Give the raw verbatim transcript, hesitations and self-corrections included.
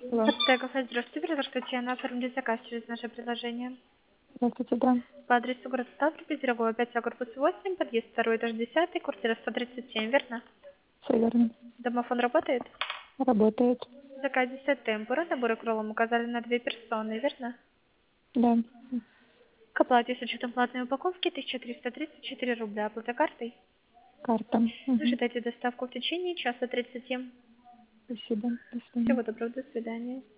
Алло. Подтег кафе, здравствуйте, передо Татьяна, оформить заказ через наше приложение. Здравствуйте, да. По адресу город Ставрополь, Петербурга, пять, корпус восемь, подъезд второй, этаж десятый, квартира сто тридцать семь, верно? Все верно. Домофон работает? Работает. В заказе сет темпура, наборы кролом указали на две персоны, верно? Да. К оплате с учетом платной упаковки тысяча триста тридцать четыре рубля. Оплата картой. Карта. Угу. Ожидайте доставку в течение часа тридцати. Спасибо. До свидания. Всего доброго, до свидания.